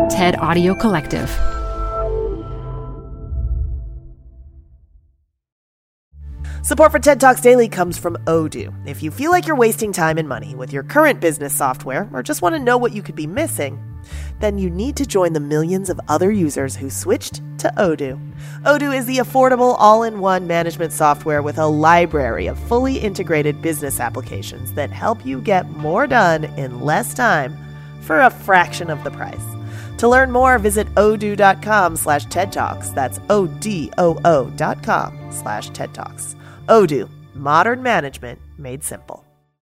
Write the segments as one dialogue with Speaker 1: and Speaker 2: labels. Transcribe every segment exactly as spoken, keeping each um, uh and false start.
Speaker 1: TED Audio Collective.
Speaker 2: Support for TED Talks Daily comes from Odoo. If you feel like you're wasting time and money with your current business software or just want to know what you could be missing, then you need to join the millions of other users who switched to Odoo. Odoo is the affordable all-in-one management software with a library of fully integrated business applications that help you get more done in less time for a fraction of the price. To learn more, visit odoo.com slash TED Talks. That's O-D-O-O dot com slash TED Talks. Odoo, modern management made simple.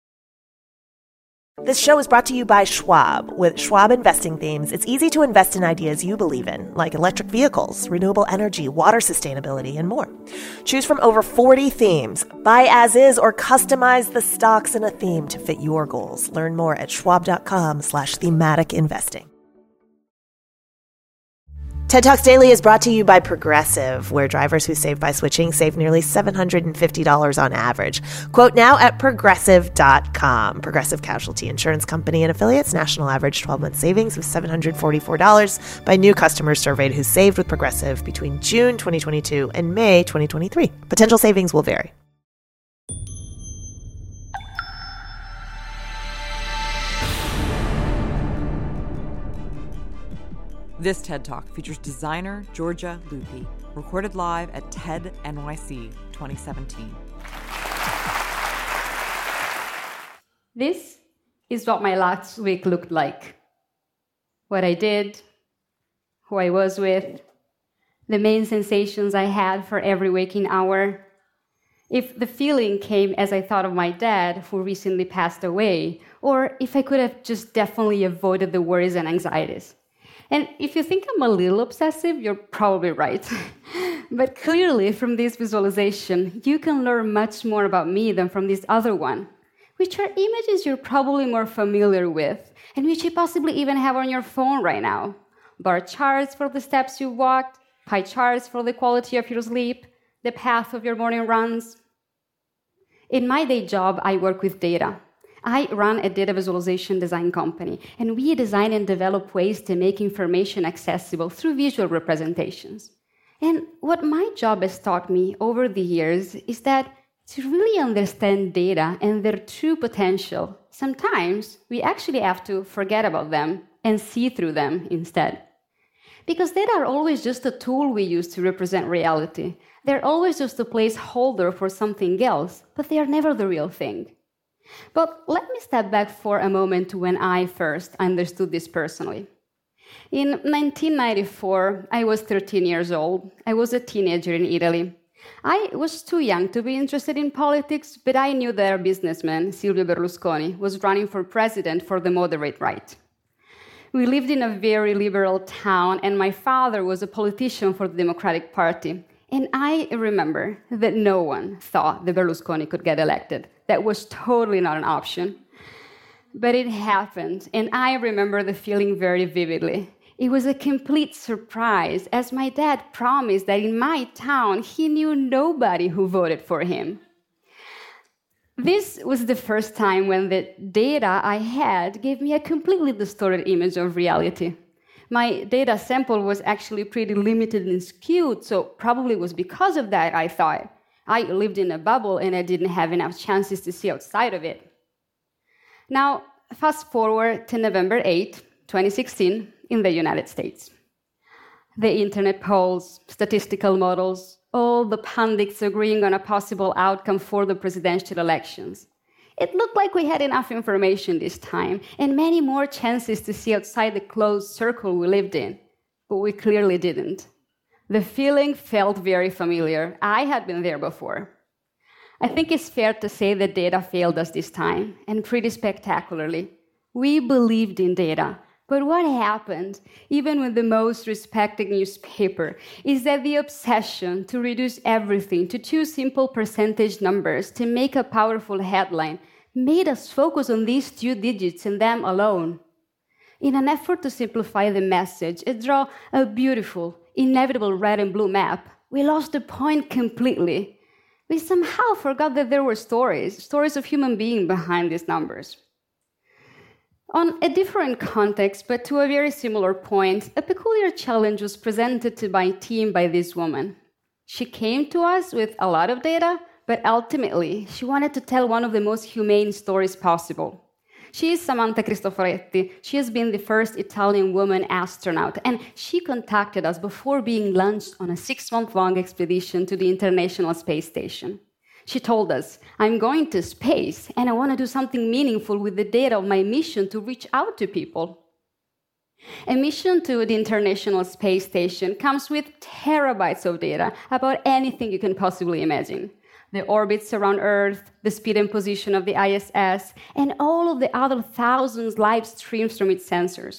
Speaker 2: This show is brought to you by Schwab. With Schwab Investing Themes, it's easy to invest in ideas you believe in, like electric vehicles, renewable energy, water sustainability, and more. Choose from over forty themes. Buy as is or customize the stocks in a theme to fit your goals. Learn more at schwab.com slash thematic investing. TED Talks Daily is brought to you by Progressive, where drivers who save by switching save nearly seven hundred fifty dollars on average. Quote now at progressive dot com. Progressive Casualty Insurance Company and affiliates. National average twelve-month savings of seven hundred forty-four dollars by new customers surveyed who saved with Progressive between June twenty twenty-two and May twenty twenty-three. Potential savings will vary.
Speaker 3: This TED Talk features designer Georgia Lupi, recorded live at TED N Y C twenty seventeen.
Speaker 4: This is what my last week looked like. What I did, who I was with, the main sensations I had for every waking hour. If the feeling came as I thought of my dad, who recently passed away, or if I could have just definitely avoided the worries and anxieties. And if you think I'm a little obsessive, you're probably right. But clearly, from this visualization, you can learn much more about me than from this other one, which are images you're probably more familiar with, and which you possibly even have on your phone right now. Bar charts for the steps you walked, pie charts for the quality of your sleep, the path of your morning runs. In my day job, I work with data. I run a data visualization design company, and we design and develop ways to make information accessible through visual representations. And what my job has taught me over the years is that to really understand data and their true potential, sometimes we actually have to forget about them and see through them instead. Because data are always just a tool we use to represent reality. They're always just a placeholder for something else, but they are never the real thing. But let me step back for a moment to when I first understood this personally. In nineteen ninety-four, I was thirteen years old. I was a teenager in Italy. I was too young to be interested in politics, but I knew that our businessman, Silvio Berlusconi, was running for president for the moderate right. We lived in a very liberal town, and my father was a politician for the Democratic Party. And I remember that no one thought that Berlusconi could get elected. That was totally not an option. But it happened, and I remember the feeling very vividly. It was a complete surprise, as my dad promised that in my town, he knew nobody who voted for him. This was the first time when the data I had gave me a completely distorted image of reality. My data sample was actually pretty limited and skewed, so probably it was because of that, I thought. I lived in a bubble and I didn't have enough chances to see outside of it. Now, fast forward to November eighth, twenty sixteen, in the United States. The internet polls, statistical models, all the pundits agreeing on a possible outcome for the presidential elections. It looked like we had enough information this time, and many more chances to see outside the closed circle we lived in. But we clearly didn't. The feeling felt very familiar. I had been there before. I think it's fair to say that data failed us this time, and pretty spectacularly. We believed in data, but what happened, even with the most respected newspaper, is that the obsession to reduce everything to two simple percentage numbers to make a powerful headline made us focus on these two digits and them alone. In an effort to simplify the message and draw a beautiful, inevitable red and blue map, we lost the point completely. We somehow forgot that there were stories, stories of human beings behind these numbers. On a different context, but to a very similar point, a peculiar challenge was presented to my team by this woman. She came to us with a lot of data, but ultimately, she wanted to tell one of the most humane stories possible. She is Samantha Cristoforetti. She has been the first Italian woman astronaut, and she contacted us before being launched on a six-month-long expedition to the International Space Station. She told us, I'm going to space, and I want to do something meaningful with the data of my mission to reach out to people. A mission to the International Space Station comes with terabytes of data about anything you can possibly imagine. The orbits around Earth, the speed and position of the I S S, and all of the other thousands live streams from its sensors.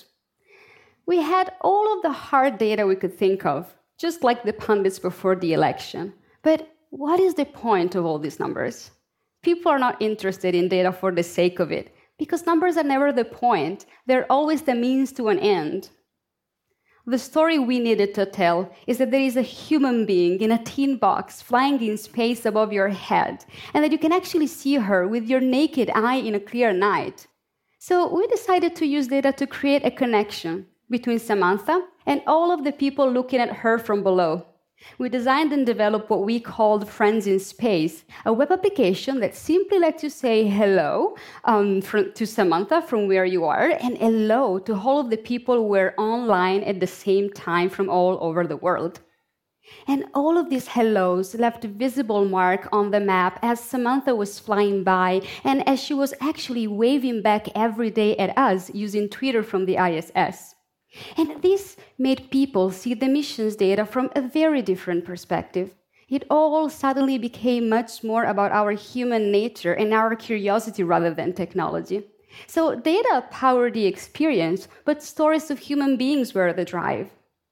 Speaker 4: We had all of the hard data we could think of, just like the pundits before the election. But what is the point of all these numbers? People are not interested in data for the sake of it, because numbers are never the point. They're always the means to an end. The story we needed to tell is that there is a human being in a tin box flying in space above your head, and that you can actually see her with your naked eye in a clear night. So we decided to use data to create a connection between Samantha and all of the people looking at her from below. We designed and developed what we called Friends in Space, a web application that simply lets you say hello um, from, to Samantha from where you are, and hello to all of the people who were online at the same time from all over the world. And all of these hellos left a visible mark on the map as Samantha was flying by, and as she was actually waving back every day at us using Twitter from the I S S. And this made people see the mission's data from a very different perspective. It all suddenly became much more about our human nature and our curiosity rather than technology. So data powered the experience, but stories of human beings were the drive.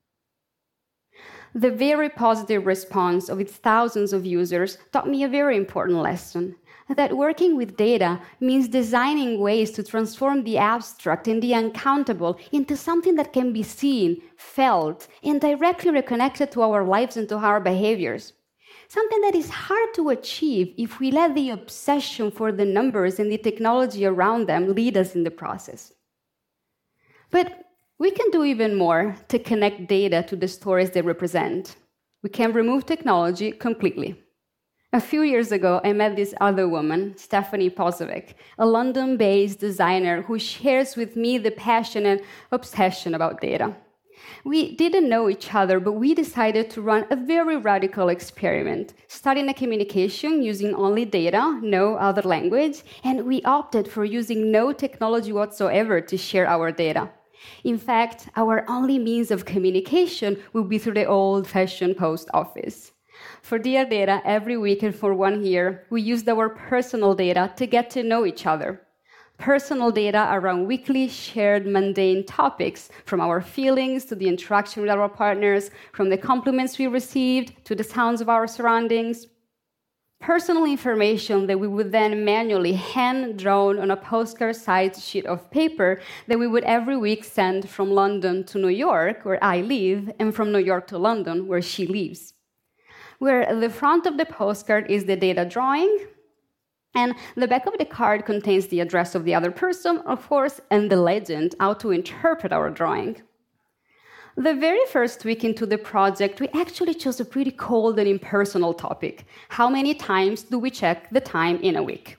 Speaker 4: The very positive response of its thousands of users taught me a very important lesson. That working with data means designing ways to transform the abstract and the uncountable into something that can be seen, felt, and directly reconnected to our lives and to our behaviors. Something that is hard to achieve if we let the obsession for the numbers and the technology around them lead us in the process. But we can do even more to connect data to the stories they represent. We can remove technology completely. A few years ago, I met this other woman, Stephanie Pozovic, a London-based designer who shares with me the passion and obsession about data. We didn't know each other, but we decided to run a very radical experiment, starting a communication using only data, no other language, and we opted for using no technology whatsoever to share our data. In fact, our only means of communication will be through the old-fashioned post office. For Dear Data, every week and for one year, we used our personal data to get to know each other. Personal data around weekly shared mundane topics, from our feelings to the interaction with our partners, from the compliments we received to the sounds of our surroundings. Personal information that we would then manually hand-drawn on a postcard-sized sheet of paper that we would every week send from London to New York, where I live, and from New York to London, where she lives. Where the front of the postcard is the data drawing, and the back of the card contains the address of the other person, of course, and the legend, how to interpret our drawing. The very first week into the project, we actually chose a pretty cold and impersonal topic. How many times do we check the time in a week?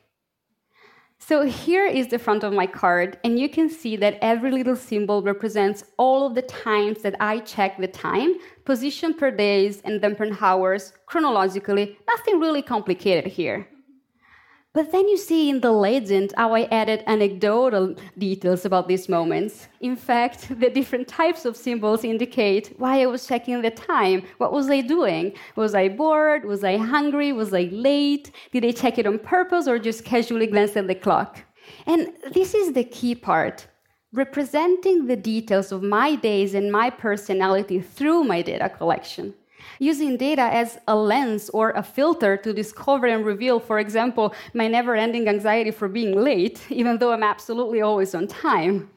Speaker 4: So here is the front of my card, and you can see that every little symbol represents all of the times that I check the time, position per days and then per hours, chronologically, nothing really complicated here. But then you see in the legend how I added anecdotal details about these moments. In fact, the different types of symbols indicate why I was checking the time. What was I doing? Was I bored? Was I hungry? Was I late? Did I check it on purpose or just casually glance at the clock? And this is the key part. Representing the details of my days and my personality through my data collection. Using data as a lens or a filter to discover and reveal, for example, my never-ending anxiety for being late, even though I'm absolutely always on time.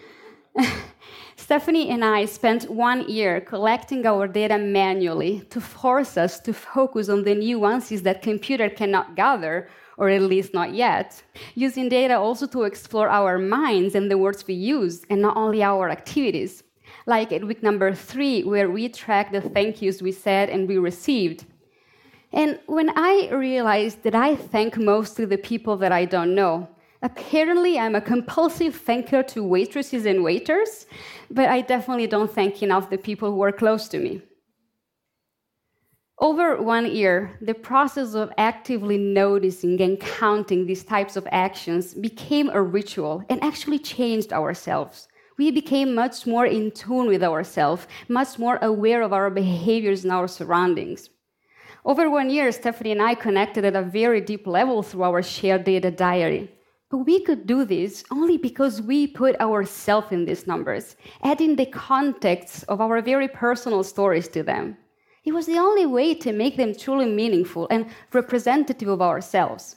Speaker 4: Stephanie and I spent one year collecting our data manually to force us to focus on the nuances that computer cannot gather, or at least not yet. Using data also to explore our minds and the words we use, and not only our activities. Like at week number three, where we track the thank yous we said and we received. And when I realized that I thank mostly the people that I don't know, apparently I'm a compulsive thanker to waitresses and waiters, but I definitely don't thank enough the people who are close to me. Over one year, the process of actively noticing and counting these types of actions became a ritual and actually changed ourselves. We became much more in tune with ourselves, much more aware of our behaviors and our surroundings. Over one year, Stephanie and I connected at a very deep level through our shared data diary. But we could do this only because we put ourselves in these numbers, adding the context of our very personal stories to them. It was the only way to make them truly meaningful and representative of ourselves.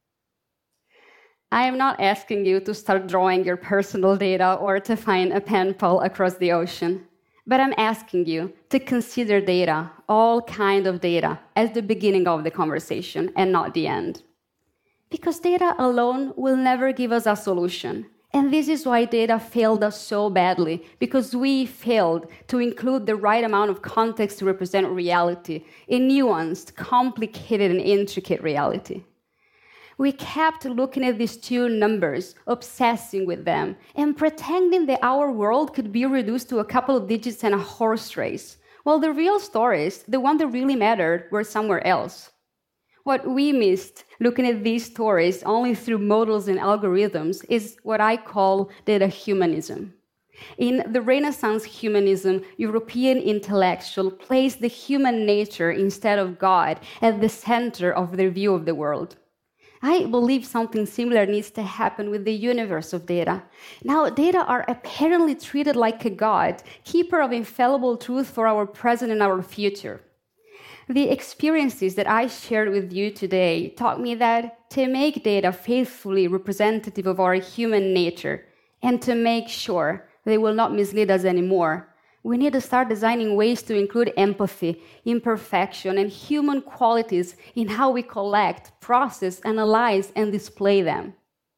Speaker 4: I am not asking you to start drawing your personal data or to find a pen pal across the ocean, but I'm asking you to consider data, all kind of data, as the beginning of the conversation and not the end. Because data alone will never give us a solution. And this is why data failed us so badly, because we failed to include the right amount of context to represent reality, a nuanced, complicated, and intricate reality. We kept looking at these two numbers, obsessing with them, and pretending that our world could be reduced to a couple of digits and a horse race, while the real stories, the ones that really mattered, were somewhere else. What we missed looking at these stories only through models and algorithms is what I call data humanism. In the Renaissance humanism, European intellectual placed the human nature instead of God at the center of their view of the world. I believe something similar needs to happen with the universe of data. Now, data are apparently treated like a god, keeper of infallible truth for our present and our future. The experiences that I shared with you today taught me that to make data faithfully representative of our human nature and to make sure they will not mislead us anymore, we need to start designing ways to include empathy, imperfection, and human qualities in how we collect, process, analyze, and display them.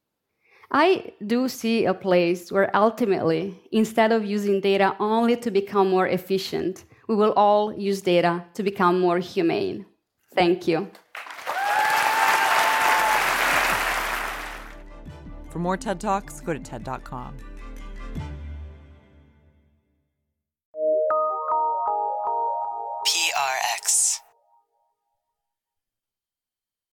Speaker 4: I do see a place where ultimately, instead of using data only to become more efficient, we will all use data to become more humane. Thank you.
Speaker 3: For more TED Talks, go to TED dot com.